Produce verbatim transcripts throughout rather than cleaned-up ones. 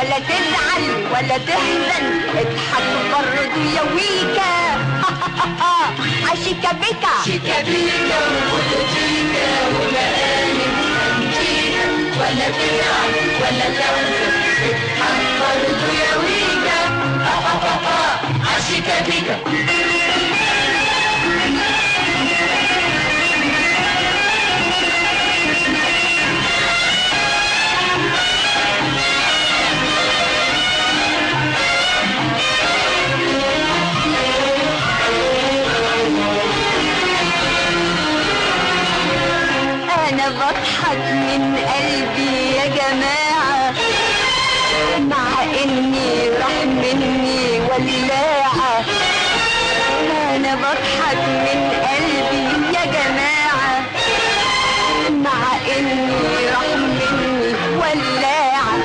ولا تزعل ولا تحزن، اضحك برضه يا ويكا. عشيكا بيكا شيكا بيكا وبوتيكا ومقالب أنتيكا، ولا تزعل ولا تحزن، اضحك برضه يا ويكا. عشيكا بيكا. أنا بضحك من قلبي يا جماعة، مع إني راح مني ولاعة. أنا بضحك من قلبي يا جماعة، مع إني راح مني ولاعة.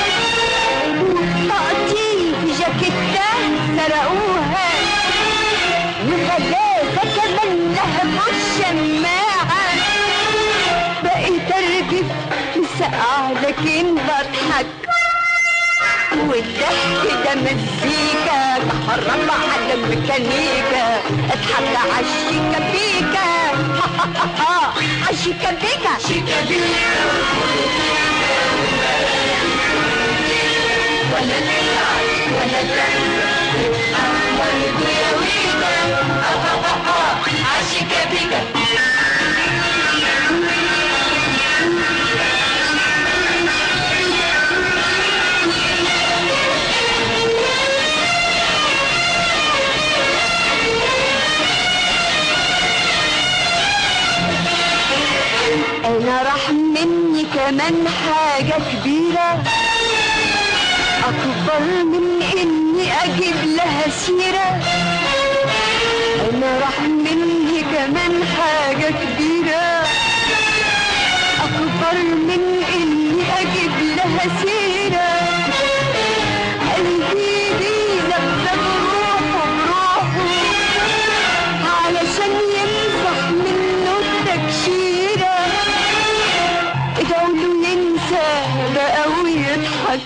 طاقتي في جاكيتة سرقوها، وثلاثة كمان لهبوا الشماعة. بقيت ارجف مسقع لكن بضحك، والضحك ده مزيكا تحرم على الميكانيكا. اضحك عالشيكا بيكا. عالشيكا بيكا شيكا بيكا ولا تزعل ولا تحزن، برضه يا ويكا. عالشيكا بيكا. انا راح مني كمان حاجة كبيرة، اكبر من اني اجيب لها سيرة. انا راح مني كمان حاجة كبيرة، اكبر من اني اجيب لها سيرة. قلبي بيذبذب روحه بروحه علشان يمسح منه التكشيرة. ادعوله ينسى بقى ويضحك،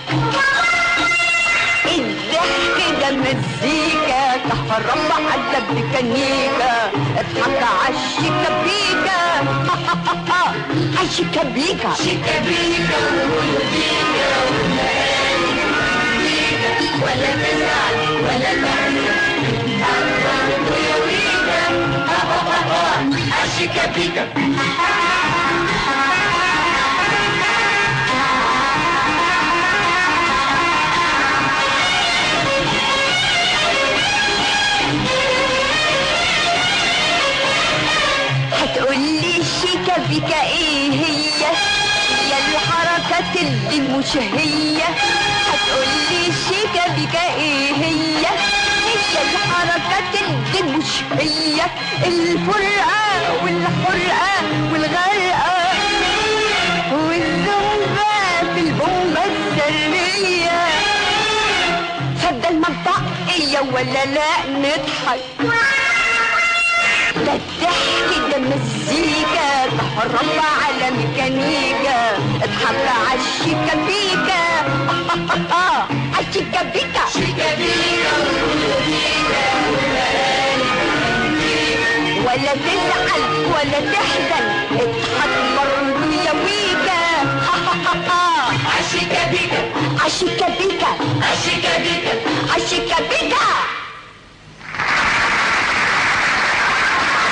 الضحك ده مزيكا تحرم على الميكانيكا. اضحك عالشيكا بيكا. عالشيكا بيكا. شيكا بيكا وبوتيكا ومقالب أنتيكا، ولا تزعل ولا تحزن، برضه يا ويكا. عالشيكا بيكا. هتقولي شيكا بيكا ايه هي؟ يا الحركات اللي مش هي. هتقولي شيكا بيكا ايه هي؟ هي الحركات اللي مش هي. الفرقة والحرقة والغرقة والزومبة في البومبة السرية. فده المنطقية ولا لا نضحك؟ ده الضحك ده مزيكا تحرم على ميكانيكا. اضحك عالشيكا بيكا. عالشيكا بيكا. شيكا بيكا وبوتيكا ومقالب أنتيكا، ولا تزعل ولا تحزن، اضحك برضه يا ويكا. عالشيكا بيكا. عالشيكا بيكا. عالشيكا بيكا.